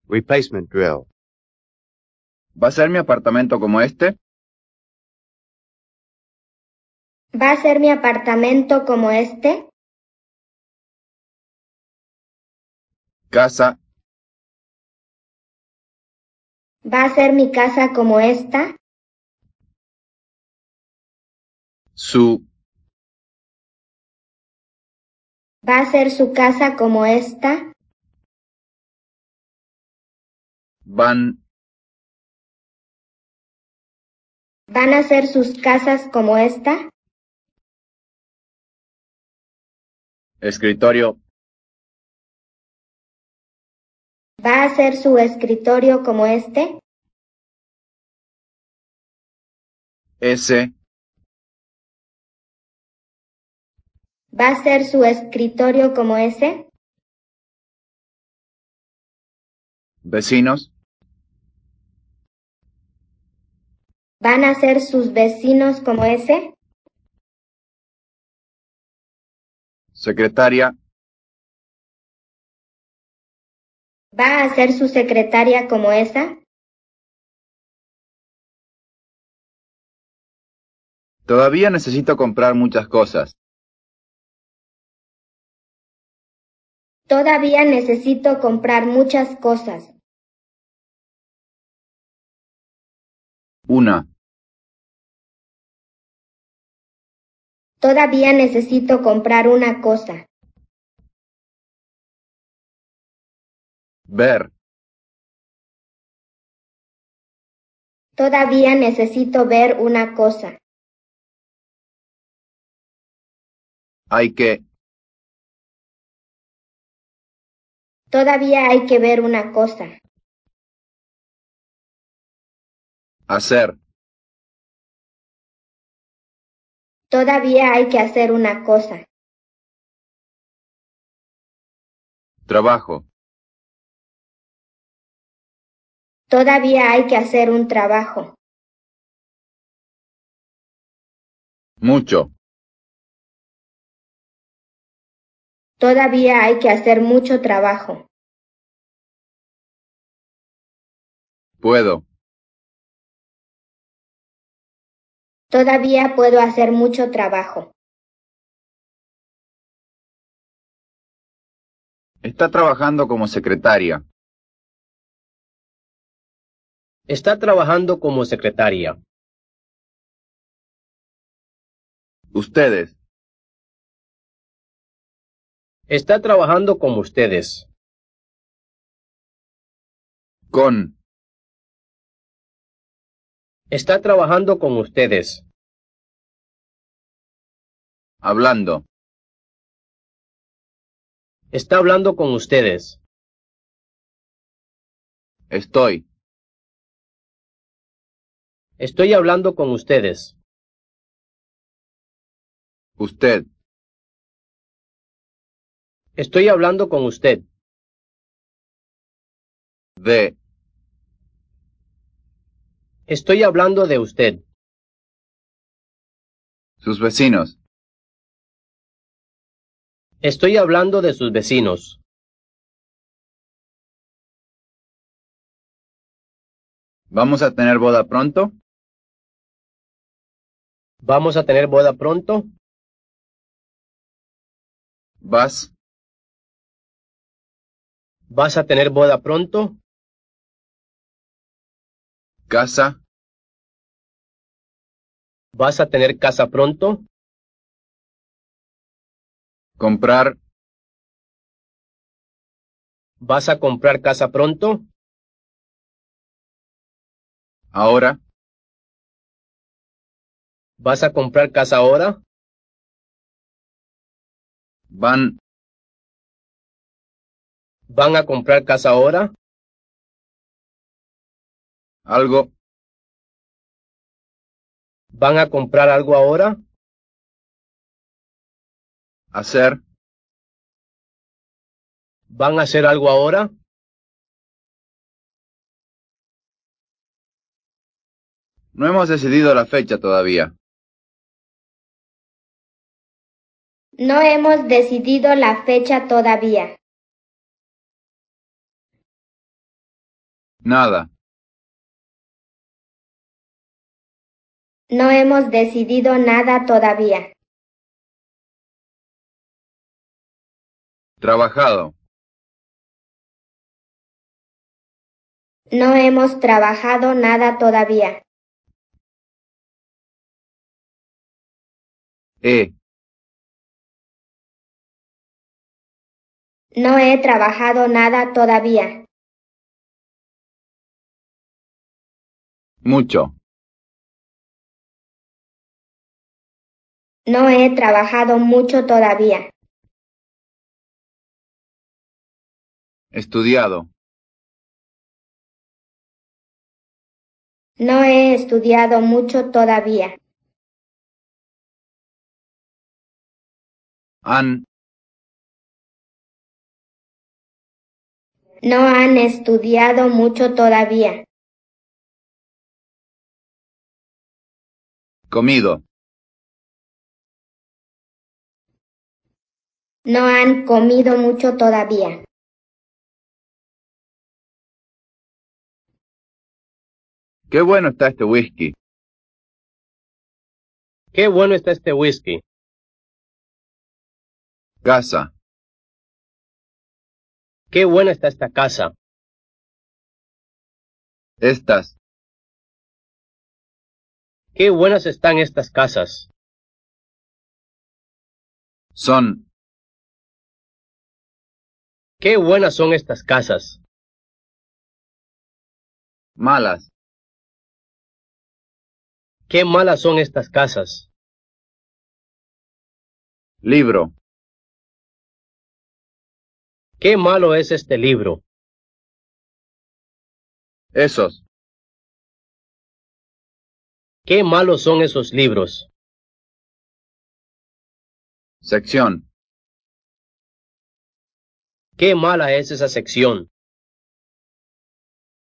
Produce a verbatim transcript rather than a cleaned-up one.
Replacement drill. ¿Va a ser mi apartamento como este? ¿Va a ser mi apartamento como este? Casa, ¿Va a ser mi casa como esta? su, ¿Va a ser su casa como esta? van, ¿Van a ser sus casas como esta? escritorio, ¿Va a ser su escritorio como este? ese, ¿Va a ser su escritorio como ese? vecinos, ¿Van a ser sus vecinos como ese? secretaria, ¿Va a ser su secretaria como esa? todavía necesito comprar muchas cosas. Todavía necesito comprar muchas cosas. Una, Todavía necesito comprar una cosa. ver, Todavía necesito ver una cosa. hay que, Todavía hay que ver una cosa. hacer, Todavía hay que hacer una cosa. trabajo, Todavía hay que hacer un trabajo. mucho, Todavía hay que hacer mucho trabajo. puedo, Todavía puedo hacer mucho trabajo. está trabajando como secretaria. Está trabajando como secretaria. Ustedes, Está trabajando como ustedes. con, Está trabajando con ustedes. hablando, Está hablando con ustedes. estoy, Estoy hablando con ustedes. usted, Estoy hablando con usted. de, Estoy hablando de usted. sus vecinos. Estoy hablando de sus vecinos. ¿Vamos a tener boda pronto? ¿Vamos a tener boda pronto? ¿Vas? ¿Vas a tener boda pronto? ¿Casa? ¿Vas a tener casa pronto? ¿Comprar? ¿Vas a comprar casa pronto? ¿Ahora? ¿Vas a comprar casa ahora? ¿Van? ¿Van a comprar casa ahora? ¿Algo? ¿Van a comprar algo ahora? ¿Hacer? ¿Van a hacer algo ahora? No hemos decidido la fecha todavía. No hemos decidido la fecha todavía. Nada. No hemos decidido nada todavía. Trabajado. No hemos trabajado nada todavía. He. No he trabajado nada todavía. Mucho. No he trabajado mucho todavía. Estudiado. No he estudiado mucho todavía. Han. No han estudiado mucho todavía. Comido. No han comido mucho todavía. Qué bueno está este whisky. Qué bueno está este whisky. Casa. Qué buena está esta casa. Estas. Qué buenas están estas casas. Son. Qué buenas son estas casas. Malas. Qué malas son estas casas. Libro. Qué malo es este libro. Esos. Qué malos son esos libros. Sección. Qué mala es esa sección.